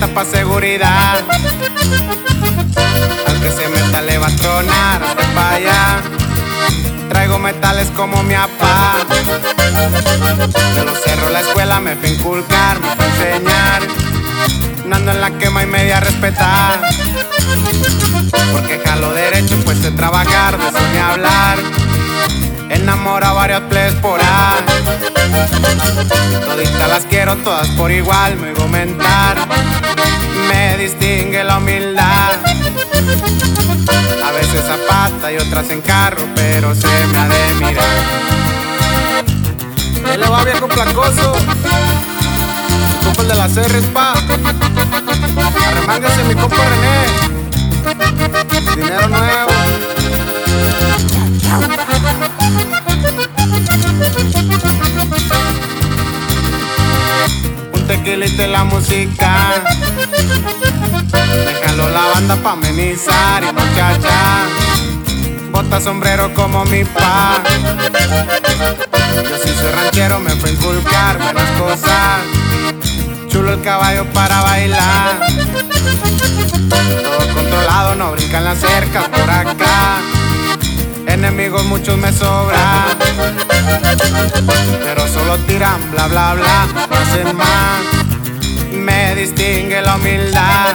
camioneta pa' seguridad. Al que se meta le va a tronar de pa' allá. Traigo metales como mi apá. De los cerros la escuela me fue a inculcar, me fue a enseñar. No ando en la quema y media a respetar. Porque jalo derecho, pues sé trabajar, de eso ni hablar. Enamora a varias players por ahí. Toditas las quiero, todas por igual, me voy a aumentar. Me distingue la humildad. A veces a pata y otras en carro, pero se me ha de mirar. ¿Qué le va, viejo placoso? Compa el de las R's, pa. Arremángase mi compa René. Dinero nuevo. Un tequilito y la música. Déjalo la banda pa' amenizar. Y muchacha, bota sombrero como mi pa. Yo sí soy ranchero, me fue a inculcar buenas cosas. Chulo el caballo para bailar. Todo controlado, no brincan las cercas por acá. Enemigos muchos me sobran, pero solo tiran bla bla bla, no hacen más. Me distingue la humildad.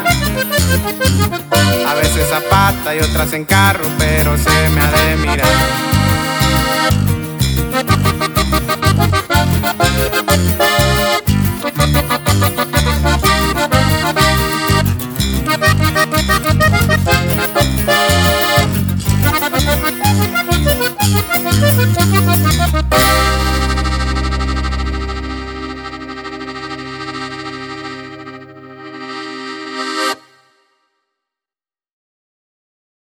A veces a pata y otras en carro, pero se me ha de mirar.